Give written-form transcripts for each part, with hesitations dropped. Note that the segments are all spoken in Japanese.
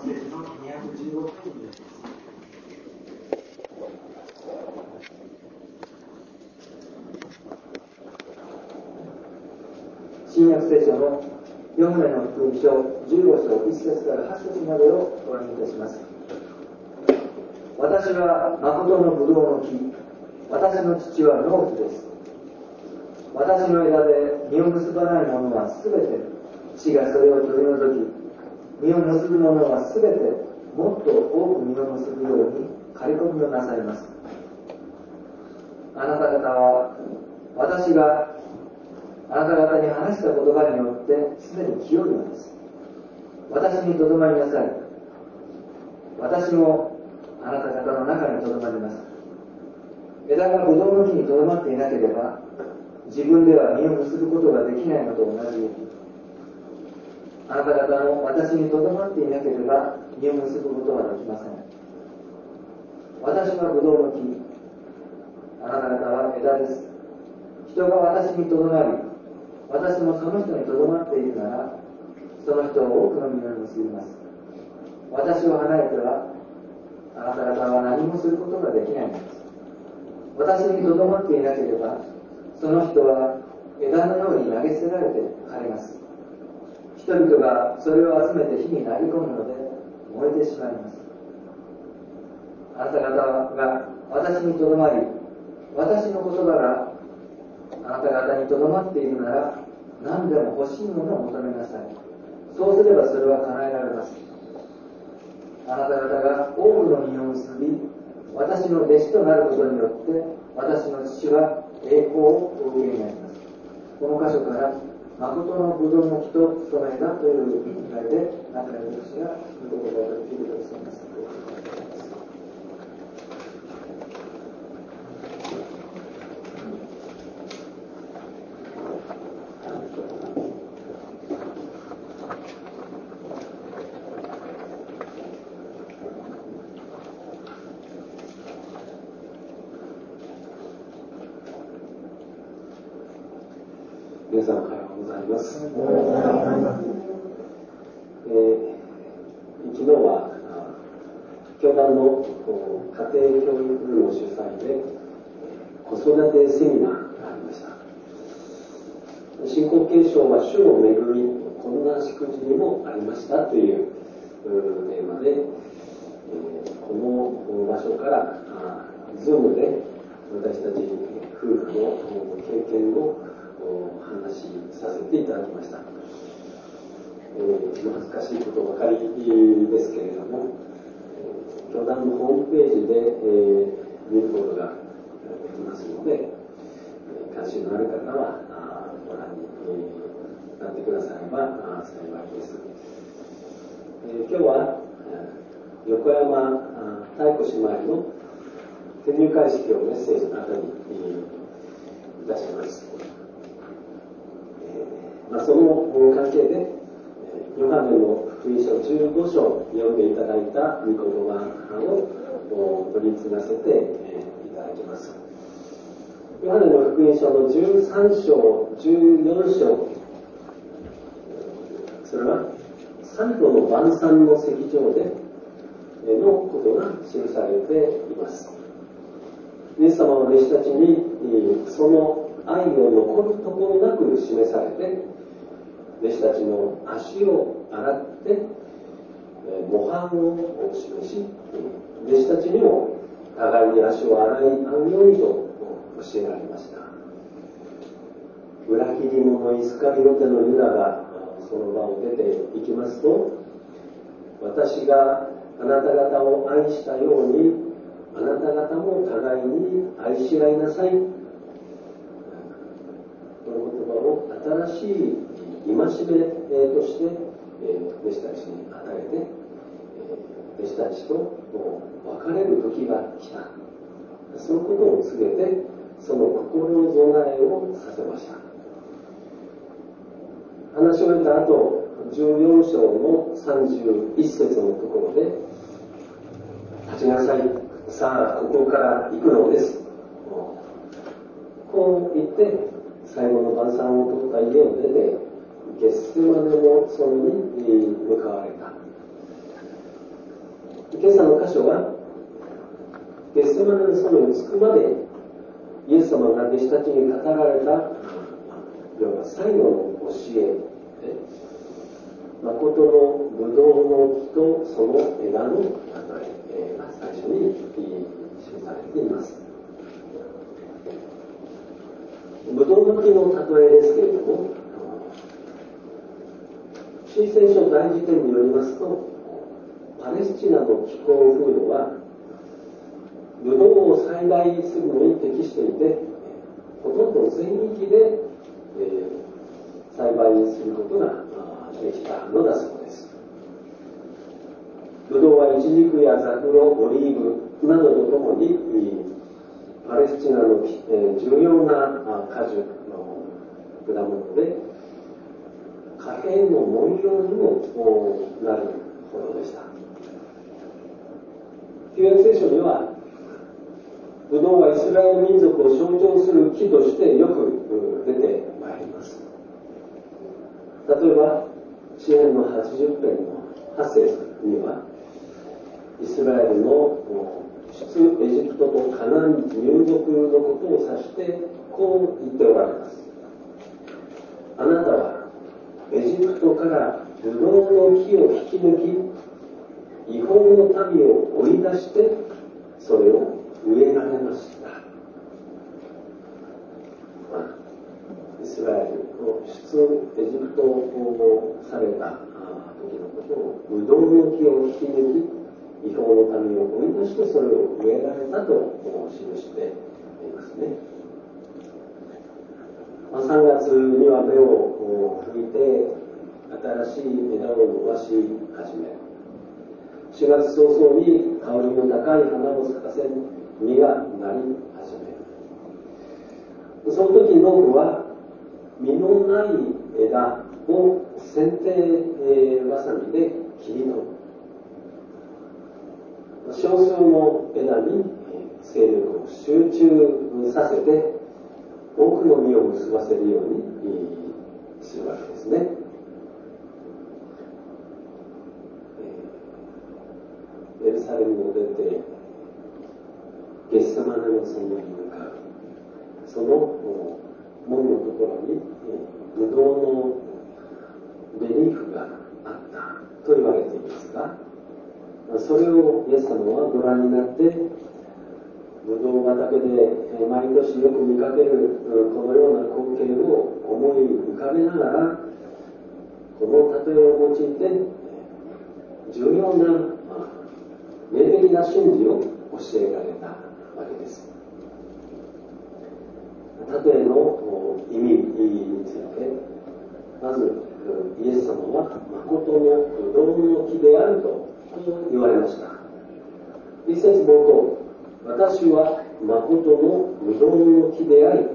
ページの215ページです。新約聖書のヨハネの福音書15章1節から8節までをご覧いたします。私は誠のブドウの木、私の父は農夫です。私の枝で実を結ばないものはすべて父がそれを取り除き、実を結ぶものはすべてもっと多く実を結ぶように刈り込みをなさいます。あなた方は私があなた方に話した言葉によってすでに清いのです。私にとどまりなさい。私もあなた方の中にとどまります。枝がブドウの木にとどまっていなければ自分では実を結ぶことができないのと同じように、あなた方も私にとどまっていなければ実を結ぶことはできません。私はブドウの木、あなた方は枝です。人が私にとどまり、私もその人にとどまっているなら、その人を多くの実を結びます。私を離れてはあなた方は何もすることができないのです。私にとどまっていなければ、その人は枝のように投げ捨てられて枯れます。人々がそれを集めて火に投げ込むので燃えてしまいます。あなた方が私にとどまり、私の言葉があなた方にとどまっているなら、何でも欲しいものを求めなさい。そうすればそれは叶えられます。あなた方が多くの実を結び、私の弟子となることによって私の父は栄光をお受けになります。この箇所から誠のブドウの木とその枝という意味合いで中の牧師が御言葉を聞いてくださいます。 皆さんおはようございます。昨日は教団の家庭教育部の主催で子育てセミナーがありました。信仰継承は主の恵み、こんな祝辞にもありましたというテーマで、この場所からZoomで私たち夫婦の経験をお話しさせていただきました。恥ずかしいことばかりですけれども、教団のホームページで、見ることができますので、関心のある方はご覧になってくだされば幸いです。今日は横山妙子姉妹の転入会式をメッセージの後にいたします。その関係でヨハネの福音書15章読んでいただいた御言葉を取り継がせていただきます。ヨハネの福音書の13章14章、それは三度の晩餐の席上でのことが記されています。イエス様は弟子たちにその愛を残るところなく示されて、弟子たちの足を洗って模範を示し、弟子たちにも互いに足を洗い合うようにと教えられました。裏切り者イスカリオテのユダがその場を出て行きますと、私があなた方を愛したようにあなた方も互いに愛し合いなさい、この言葉を新しい戒めとして弟子たちに与えて、弟子たちと別れる時が来た、そのことを告げて、その心備えをさせました。話し終えた後、14章の31節のところで、立ちなさい、さあここから行くのです、こう言って最後の晩餐を取った家を出て、ゲッセマネの園に向かわれた。 今朝の箇所はゲッセマネの園に着くまでイエス様が弟子たちに語られた要は最後の教えで、誠のブドウの木とその枝の例えが最初に記されています。ブドウの木の例えですけれども、新聖書大辞典によりますと、パレスチナの気候風土はブドウを栽培するのに適していて、ほとんど全域で、栽培することができたのだそうです。ブドウはイチジクやザクロ、オリーブなどとともにパレスチナの重要な果樹の果物で、貨幣の文様にもなるほどでした。旧約聖書には、ブドウはイスラエル民族を象徴する木としてよく出てまいります。例えば、詩篇の80編の8節には、イスラエルの出エジプトとカナン入国のことを指してこう言っておられます。あなたはエジプトからブドウの木を引き抜き、違法の民を追い出してそれを植えられました。イスラエルの出エジプトをされた時のことを、ブドウの木を引き抜き、違法の民を追い出してそれを植えられたと記していますね。3月には芽を吹いて新しい枝を伸ばし始め、4月早々に香りの高い花を咲かせ、実がなり始める。その時農夫は実のない枝を剪定バサミで切り取る。少数の枝に精力を集中させて多くの実を結ばせるようにするわけですね。エルサレムを出てゲッセマネの園に向かう。その門のところにブドウのベリーフがあったと言われていますが、それをイエス様はご覧になって、ブドウ畑で毎年よく見かけるこのような光景を思い浮かべながら、この例えを用いて重要な霊的な真理を教えられたわけです。例えの意味について、まずイエス様は誠のブドウの木であると言われました。一節冒頭、私は誠のブドウの木であり、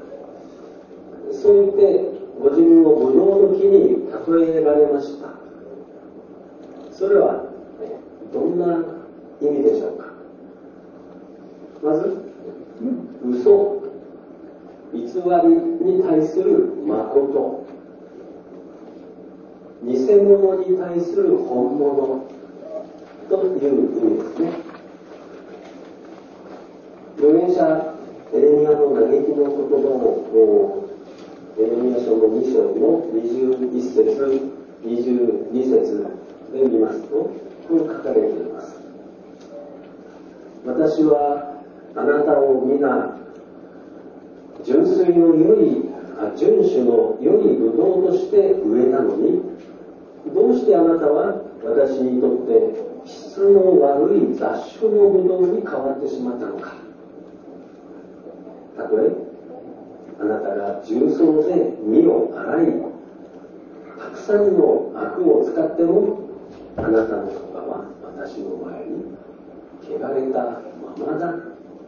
そう言ってご自分をブドウの木に例えられました。それはどんな意味でしょうか。まず、嘘、偽りに対する誠、偽物に対する本物という意味ですね。預言者エレミヤの嘆きの言葉をエレミヤ書の2章の21節22節で見ますと、こう書かれています。私はあなたを皆純種の良いブドウとして植えたのに、どうしてあなたは私にとって質の悪い雑種のブドウに変わってしまったのか。たとえあなたが重曹で実を洗い、たくさんの悪を使っても、あなたの葉は私の前に汚れたままだ。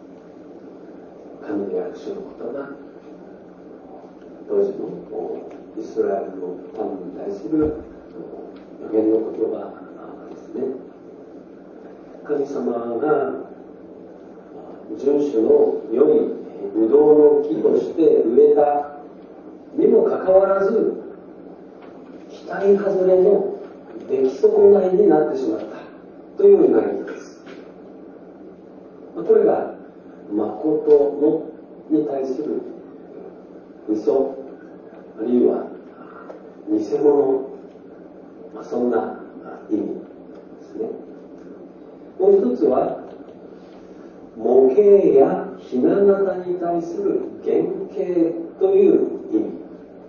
神である主の言葉、当時のイスラエルの民に対する予言の言葉ですね。神様が純種の良いブドウの木として植えたにもかかわらず、期待外れの出来損ないになってしまったという嘆きです。 誠のに対する嘘、あるいは偽物、そんな意味ですね。もう一つは模型やひな形に対する原型という意味。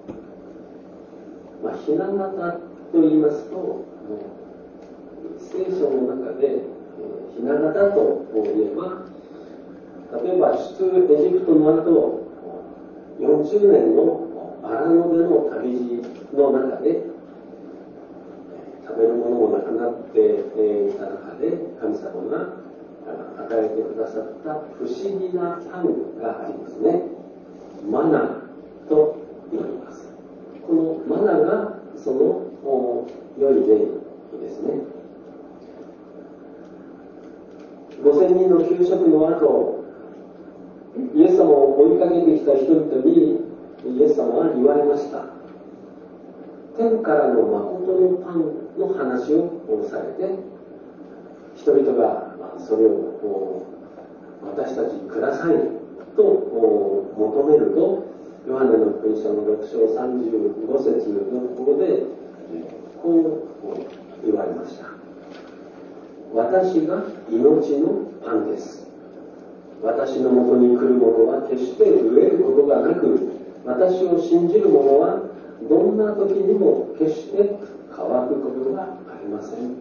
ひな形と言いますと、聖書の中でひな形といえば、例えば出エジプトの後40年の荒野での旅路の中で食べるものもなくなっていた中で神様が与えてくださった不思議なパンがありますね。マナと言います。このマナがその良い例ですね。5000人の給食の後、イエス様を追いかけてきた人々にイエス様は言われました。天からの誠のパンの話をされて、人々がそれを私たちにくださいと求めると、ヨハネの福音書の6章35節のところでこう言われました。私が命のパンです。私のもとに来る者は決して飢えることがなく、私を信じる者はどんな時にも決して乾くことがありません。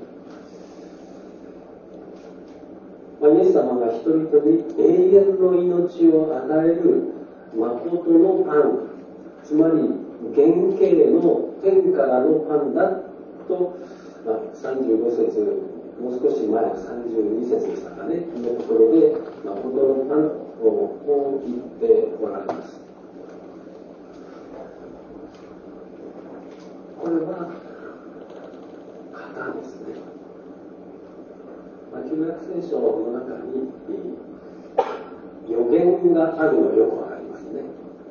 イエス様が人々に永遠の命を与える誠のパン、つまり原型の天からのパンだと、35節、もう少し前32節でしたかね、のところで誠のパンを言っておられます。これは型ですね。旧約聖書の中に予言があるのがよくわかりますね。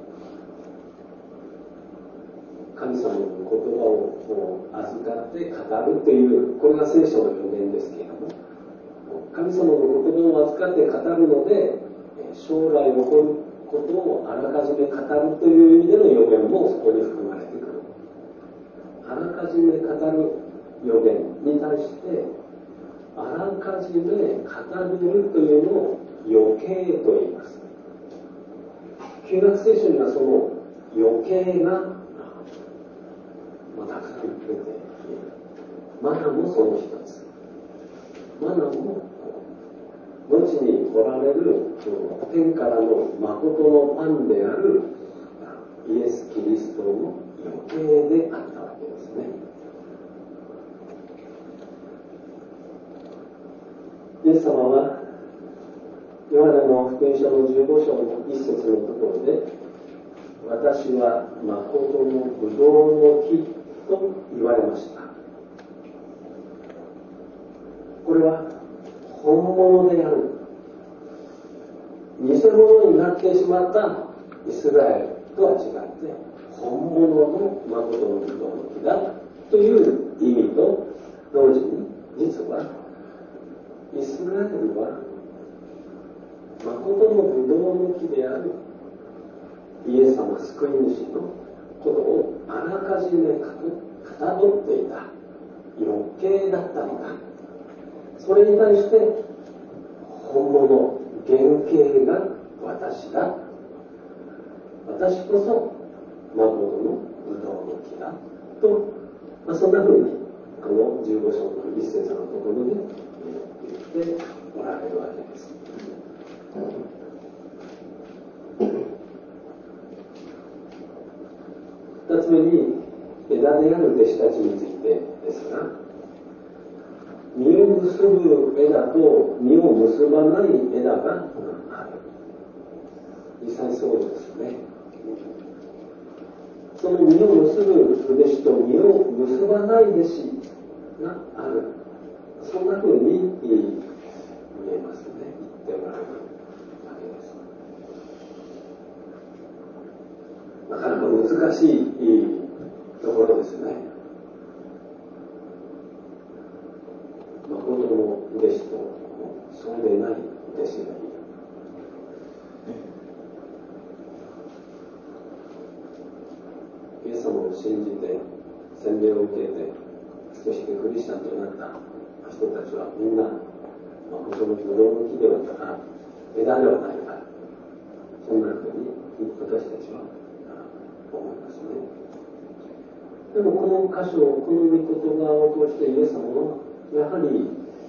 神様の言葉を預かって語るという、これが聖書の予言ですけれども、神様の言葉を預かって語るので、将来起こることをあらかじめ語るという意味での予言もそこに含まれてくる。あらかじめ語る予言に対して、あらかじめ語るというのを予計と言います。旧約聖書にはその予計がたくさん出ている。マナもその一つ。マナも後に来られる天からの誠のパンであるイエス・キリストの予定であったわけですね。イエス様はヨハネの福音書の15章の一節のところで、私は誠のブドウの木と言われました。これは本物である。偽物になってしまったイスラエルとは違って本物の誠のブドウの木だという意味と同時に、実はイスラエルは誠のブドウの木であるイエス様救い主のことをあらかじめかたどっていた予計だったのだ。それに対して本物、原型が私だ。私こそ誠のブドウの木だと、そんな風にこの15章の一節のところで言っておられるわけです。二つ目に、枝である弟子たちについてですが、実を結ぶ枝と実を結ばない枝がある。実際そうですね。その実を結ぶ弟子と実を結ばない弟子がある。そんな風に見えますね。言っておられるわけです。なかなか難しいところですね。誠の弟子とそうでない弟子がいる。 信じて洗礼を受けて少しでクリスチャンとなった人たちはみんな、本当のブドウの木ではなか枝ではないか、そんなふうに私たちは思いますね。でもこの箇所、この御言葉を通してイエス様はやはり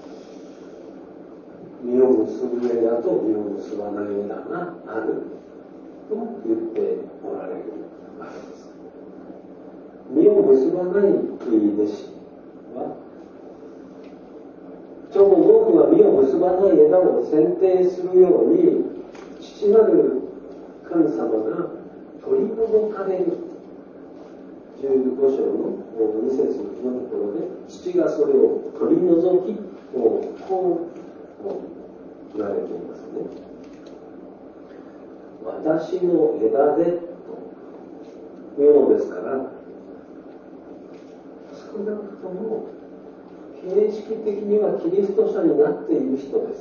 実を結ぶ枝と実を結ばない枝があると言っておられるわけです。実を結ばない弟子は、ちょうど農夫は実を結ばない枝を剪定するように、父なる神様が取り除かれる。15章の2節のところで、父がそれを取り除き、こう言われていますね。私の枝でというのですから、少なくとも形式的にはキリスト者になっている人です。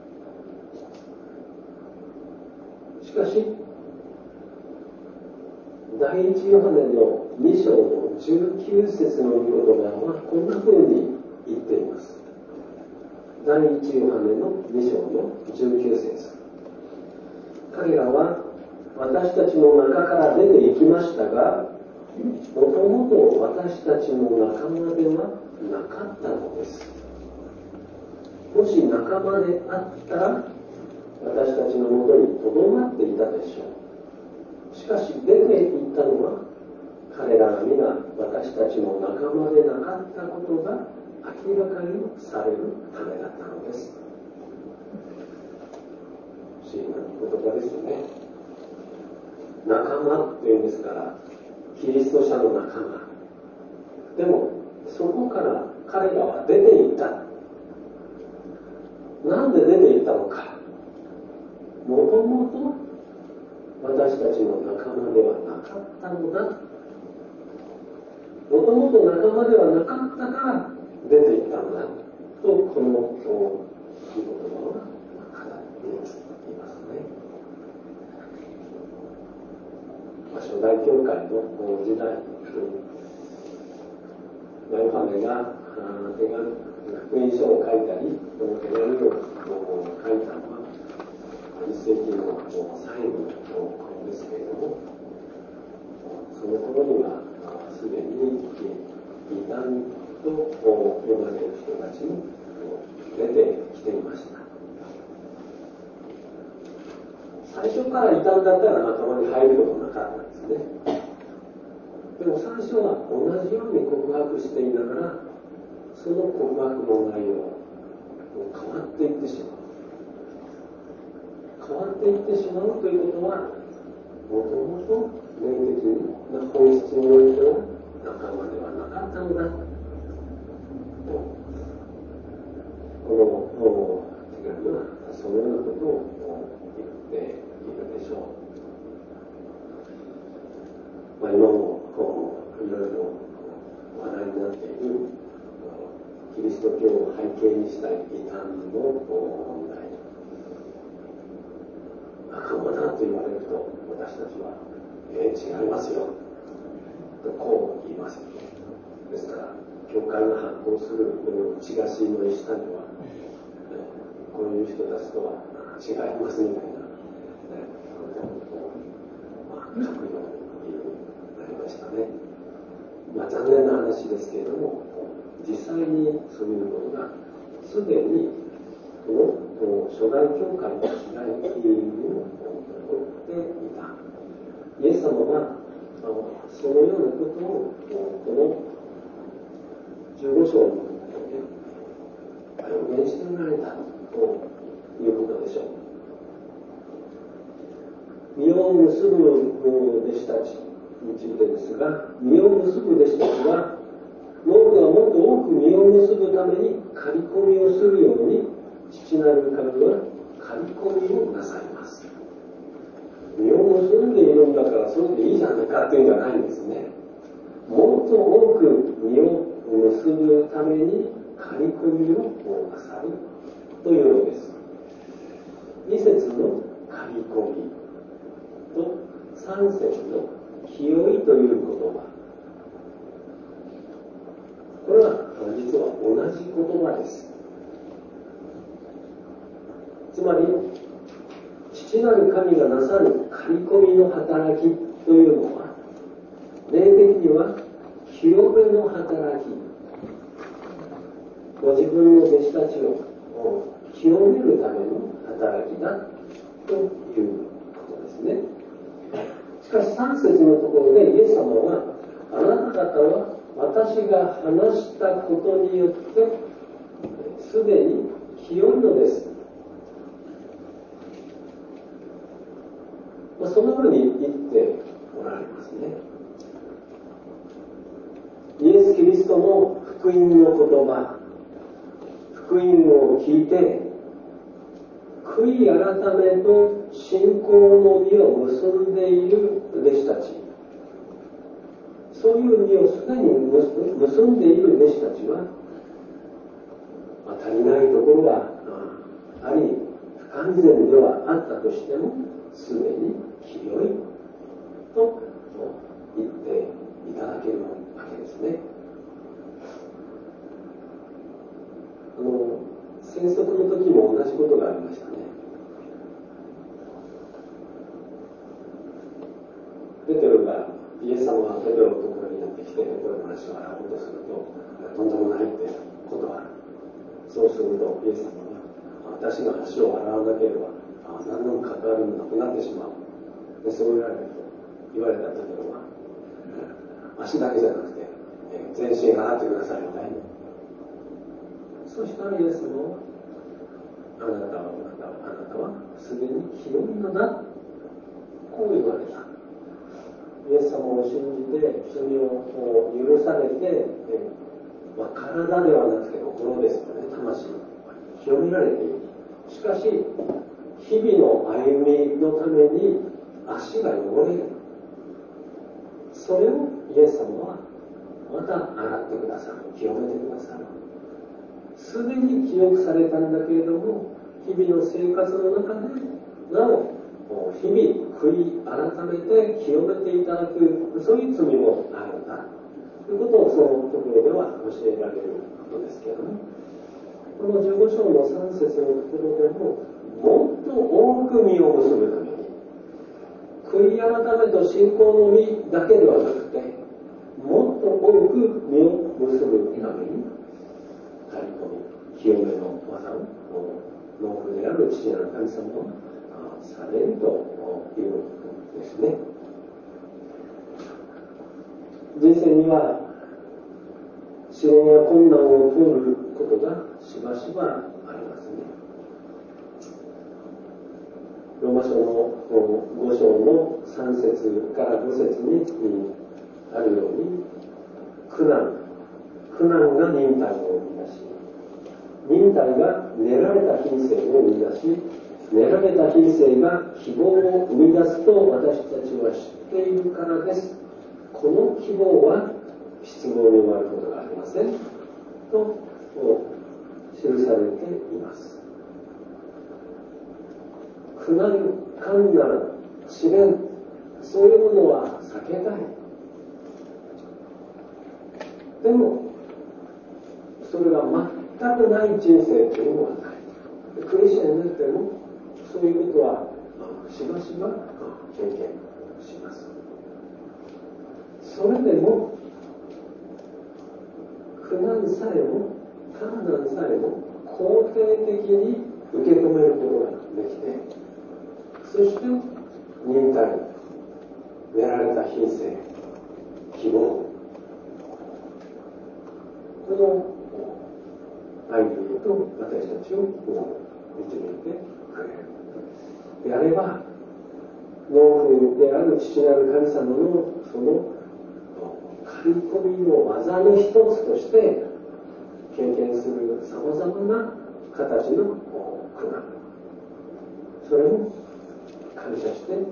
しかし第一ヨハネの2章の19節の御言葉はこんな風に言っています。第一ヨハネの2章の19節。彼らは私たちの中から出て行きましたが、もともと私たちの仲間ではなかったのです。もし仲間であったら、私たちのもとにとどまっていたでしょう。しかし出て行ったのは、彼らが皆私たちの仲間でなかったことが明らかにされるためだったのです。不思議な言葉ですよね。仲間っていうんですから、キリスト者の仲間。でもそこから彼らは出て行った。なんで出て行ったのか。もともと私たちの仲間ではなかったのだ。もともと仲間ではなかったから出て行ったのだと、この御言葉は語っていますね。初代教会の時代、ヨハネが福音書を書いたり、この手紙を書いたのは1世紀の最後の頃ですけれども、その頃にはすでに異端と呼ばれる人たちも出てきていました。最初から異端だったら仲間に入ることなかったんですね。でも最初は同じように告白していながら、その告白の内容が変わっていってしまう。変わっていってしまうということは、もともと霊的な本質においては仲間ではなかったのだと、この手紙はそのようなことを言っているでしょう。今もいろいろ話題になっているキリスト教を背景にした異端の問題。仲間だと言われると、私たちは、違いますよとこう言いますよね。ですから、教会が発行するこのチラシの一下には、こういう人たちとは違いますみたいな、書くようになりましたね。残念な話ですけれども、実際にそういうことがすでにこの初代教会の時代に起こっていた。イエス様はそのようなことをこの15章の中で予言しておられたということでしょう。実を結ぶ弟子たちについてですが、実を結ぶ弟子たちは農夫がもっと多く実を結ぶために刈り込みをするように、父なる神は刈り込みをなさいます。実を結んでいるんだからそれでいいじゃないかっていうんじゃないんですね。もっと多く実を結ぶために刈り込みをなさるというのです。2節の刈り込みと3節の清いという言葉、 言葉です。つまり父なる神がなさる刈り込みの働きというのは、霊的には清めの働き、ご自分の弟子たちを清めるための働きだということですね。しかし3節のところでイエス様は、あなた方は私が話したことによってすでに清いのです。そのように言っておられますね。イエス・キリストの福音の言葉、福音を聞いて悔い改めと信仰の実を結んでいる弟子たち、そういう実をすでに結んでいる弟子たちは、足りないところはあり不完全ではあったとしてもすでに清いと言っていただけるわけですね。宣測の時も同じことがありましたね。ペテロが、イエス様がペテロのところにやってきて、ペテロの足を洗おうとすると、とんでもないって断る。そうするとイエス様は、私が足を洗わなければ何の関わりもなくなってしまう。でそう言われたペテロは、足だけじゃなくて全身洗ってくださいみたいな。そしたらイエス様は、あなたはすでに清いのだ、こう言われた。イエス様を信じて罪を許されて、体ではなくて心ですよね、魂清められている。しかし日々の歩みのために足が汚れる。それをイエス様はまた洗ってくださる、清めてくださる。すでに清くされたんだけれども、日々の生活の中でなお日々悔い改めて清めていただく、そういう罪もあるんだということを、そのところでは教えられることですけれども、この15章の3節のところでも、もっと多く実を結ぶために、悔い改めと信仰の実だけではなくて、もっと多く実を結ぶために、刈り込み、清めの技を農夫である父なる神様はされるということですね。人生には試練や困難を通ることがしばしばありますね。ローマ書の5章の3節から5節にあるように、苦難が忍耐を生み出し、忍耐が練られた品性を生み出し、練られた品性が希望を生み出すと私たちは知っているからです。この希望は失望に終わることがありませんと記されています。苦難、困難、試練、そういうものは避けたい。でもそれが全くない人生というのはない。クリスチャンになってもそういうことはしばしば経験します。それでも苦難さえも困難さえも肯定的に受け止めることができて、そして忍耐、練られた品性、希望、この愛によと私たちを導いてくれる。であれば、農夫である父なる神様のその刈り込みの技の一つとして経験するさまざまな形の苦難、それを感謝して受け止めてい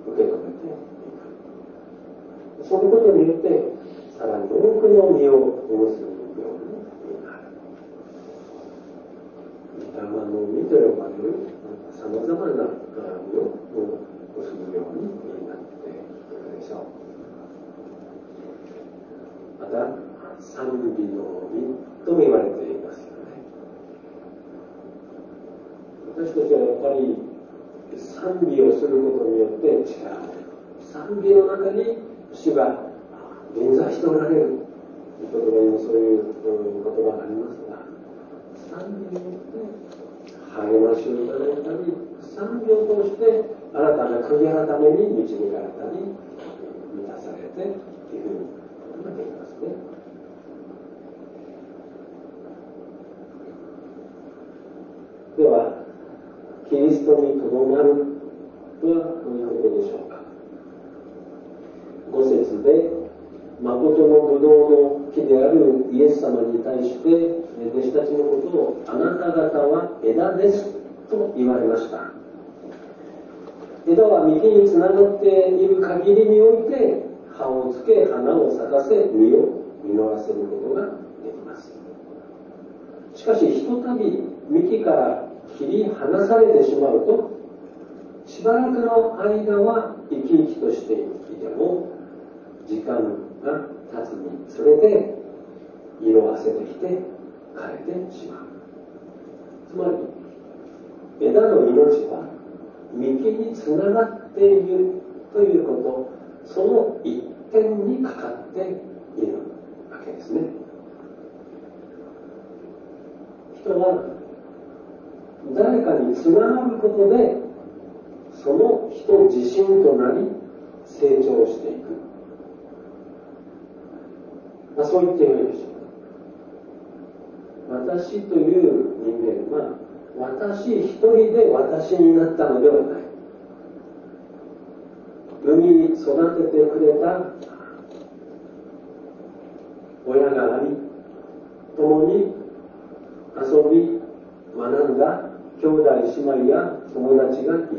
く。そのことによってさらに多くの実を結ぶようになる。御霊の実と呼ばれるさまざまな実を結ぶようになっていくでしょう。また賛美の実とも言われていますよね。 私たちはやっぱり賛美をすることによって力を得る。賛美の中に主が臨在しておられる。言葉にもそういう言葉がありますが、賛美によって励ましをいただいたり、賛美を通して新たな悔い改めに導かれたり、満たされていくことができますね。では、キリストにとどまるとはどういうことでしょうか。5節で、誠のブドウの木であるイエス様に対して、弟子たちのことをあなた方は枝ですと言われました。枝は幹につながっている限りにおいて葉をつけ花を咲かせ実を実らせることができます。しかしひとたび幹から切り離されてしまうと、しばらくの間は生き生きとしていても、時間が経つにつれて色あせてきて枯れてしまう。つまり枝の命は幹につながっているということ、その一点にかかっているわけですね。人は誰かにつながることで、その人自身となり成長していく。そう言ってよいでしょう。私という人間は、私一人で私になったのではない。産み育ててくれた親があり、共に遊び学んだ兄弟姉妹や友達がいる。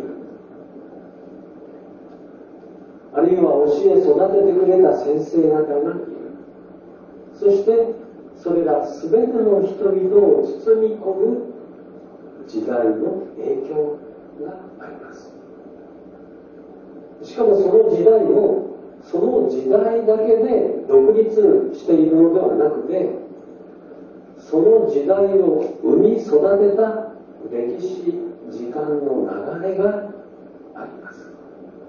あるいは教え育ててくれた先生方がいる。そしてそれらすべての人々を包み込む時代の影響があります。しかもその時代もその時代だけで独立しているのではなくて、その時代を生み育てた歴史時間の流れがあります。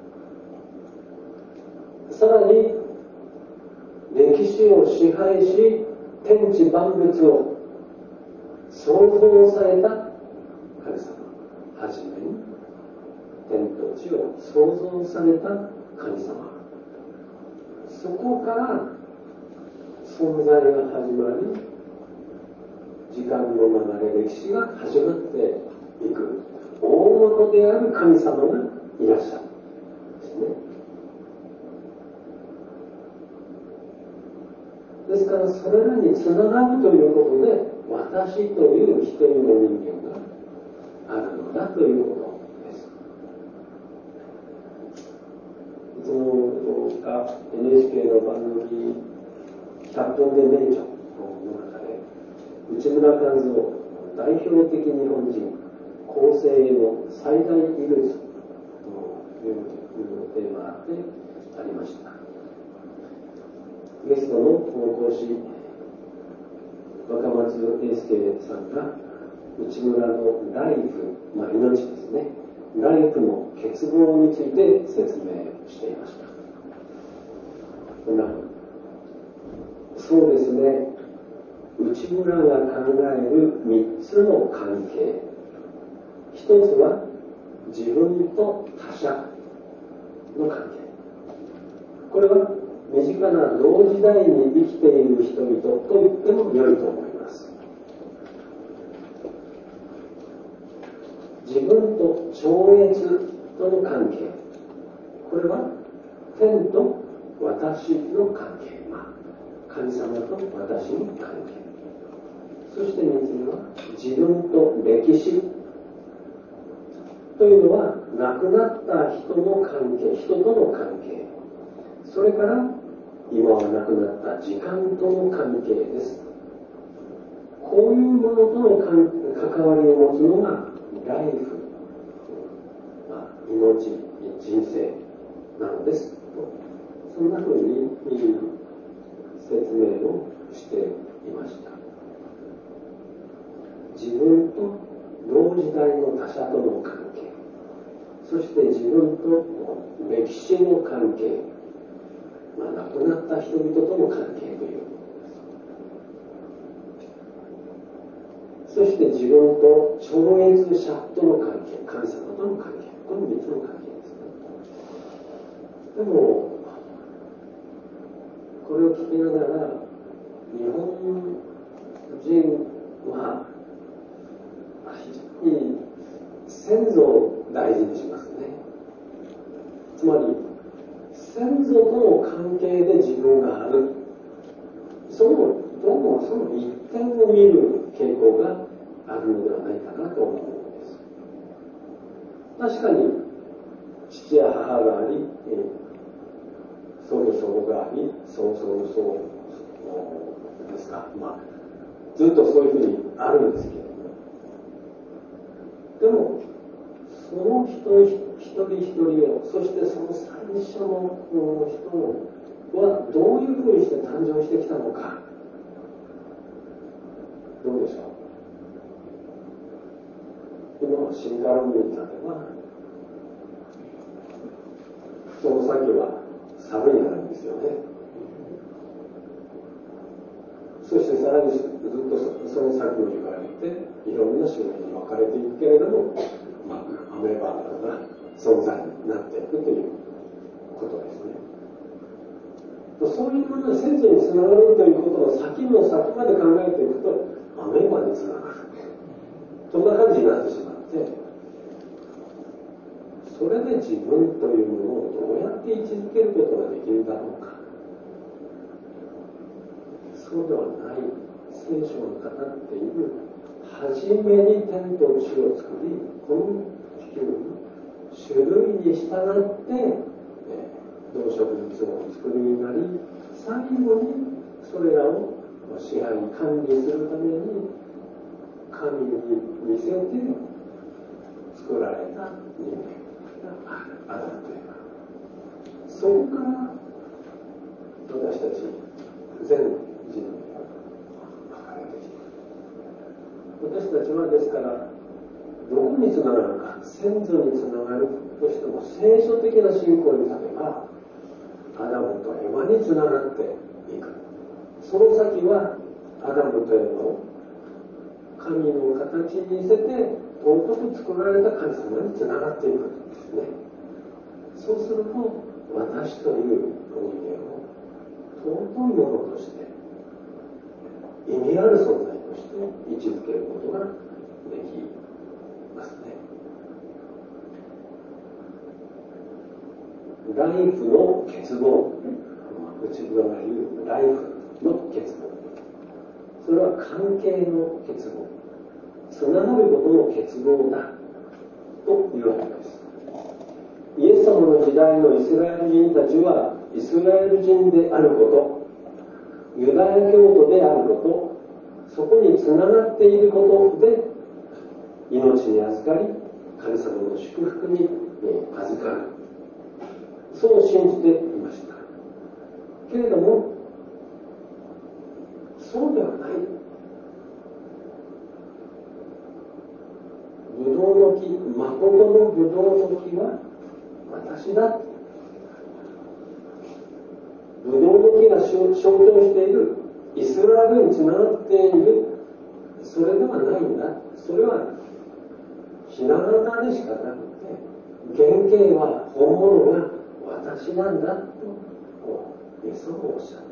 さらに歴史を支配し、天地万物を創造された神様、はじめに天と地を創造された神様、そこから存在が始まり、時間の流れ、歴史が始まっていく大物である神様がいらっしゃるんですね。ですからそれらにつながるということで、私という一人の人間があるのだということです。いつもか NHK の番組100分で名著の中で、内村勘三代表的日本人後世への最大技術というテーマでありました。ゲストの講師若松英介さんが内村のライフ、命ですね、ライフの欠乏について説明していました。こんなそうですね、内村が考える3つの関係、一つは自分と他者の関係。これは身近な同時代に生きている人々と言っても良いと思います。自分と超越との関係、これは天と私の関係、神様と私の関係。そして3つ目は自分と歴史というのは亡くなった人の関係、人との関係、それから今はなくなった時間との関係です。こういうものとの関わりを持つのがライフ、命、人生なのです。そんなふうに説明をしていました。自分と同時代の他者との関係、そして自分と歴史の関係、亡くなった人々との関係というものです。そして自分と超越者との関係、神様との関係、この3つの関係ですね。でもこれを聞きながら、日本人は非常に先祖を大事にしますね。つまり先祖との関係で自分がある、どうもその一点を見る傾向があるのではないかなと思うんです。確かに父や母があり、祖父祖母があり、そうですか、ずっとそういうふうにあるんですけれども、でもその一人一人を、そしてその最初の人はどういうふうにして誕生してきたのか、どうでしょう。今のシンガルミュータではその先は猿になるんですよね。そしてさらにずっとその先を言われていろんな種類に分かれていくけれども、アメーバのような存在になっていくということですね。そういうもので先祖につながるということの先の先まで考えていくと、アメーバにつながる、そんな感じになってしまって、それで自分というものをどうやって位置づけることができるだろうか。そうではない。聖書が語っている、初めに天と地を作り、この地球の種類に従って動植物をお作りになり、最後にそれらを支配管理するために神に似せて作られた人間がアダムというか、そこから私たち全人類が分かれてきて、私たちはですからどこにつながるか、先祖につながるとしても聖書的な信仰に立てばアダムとエヴァにつながっていく。その先はアダムとエヴァを神の形に似せて尊く作られた神様につながっていくんですね。そうすると私という人間を尊いものとして、意味ある存在として位置づけることができますね。ライフの欠乏、内側に言うライフの欠乏、それは関係の欠乏、つながることの欠乏だというわけです。イエス様の時代のイスラエル人たちはイスラエル人であること、ユダヤ教徒であること、そこにつながっていることで命に預かり、神様の祝福に預かる、そう信じていましたけれども、そうではない。ブドウの木、誠のブドウの木は私だ。ブドウの木が象徴しているイスラエルにつながっている、それではないんだ。それはひな形でしかなくて、原型は本物が私なんだとイエス様はおっしゃった。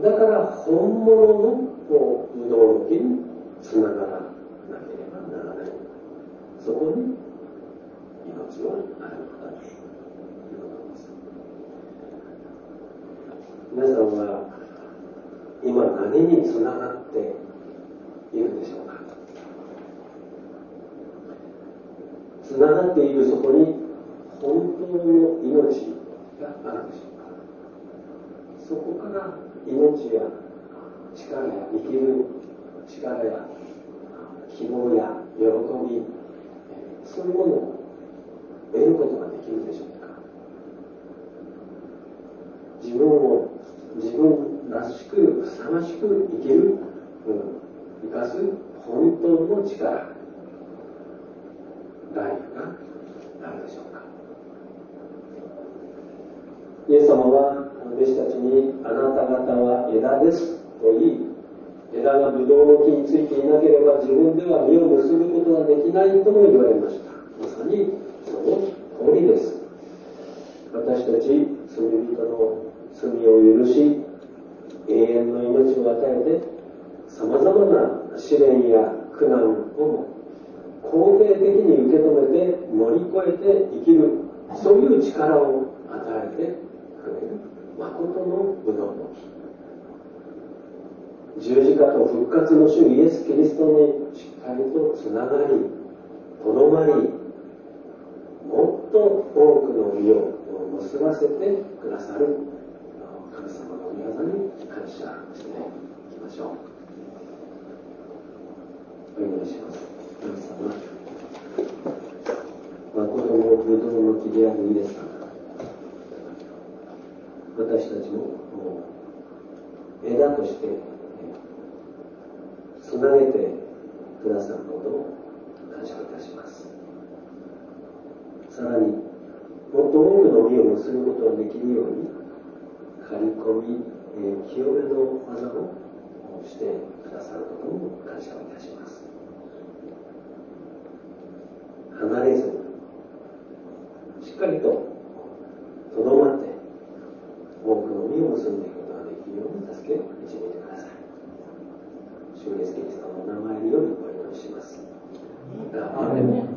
だから本物のブドウの木につながらなければならない。そこに命はあるのだということです。皆さんは今何につながっているでしょうか。つながっているそこに本当の命があるでしょうか。そこから命や力や生きる力や希望や喜び、そういうものを得ることができるでしょうか。自分らしくふさわしく生きる、生かす本当の力、 イエス様は弟子たちに、あなた方は枝ですと言い、枝がブドウの木についていなければ自分では実を結ぶことができないとも言われました。まさにその通りです。私たち罪人の罪を許し、永遠の命を与えて、さまざまな試練や苦難を肯定的に受け止めて乗り越えて生きる、そういう力を与えてくれる誠のブドウの木。十字架と復活の主イエス・キリストにしっかりとつながり、とどまり、もっと多くの実を結ばせてくださる神様の御業に感謝していきましょう。お祈りします。神様、誠のブドウの木であるイエス様、私たちも枝としてつなげてくださることを感謝いたします。さらにもっと多くの実を結ぶことができるように、刈り込み、清めの技をしてくださることも感謝いたします。離れずにしっかりととどまって多くの実を結んでいくことができるように助けを導いてください。主イエスキリストのお名前によりお祈りします。アーメン。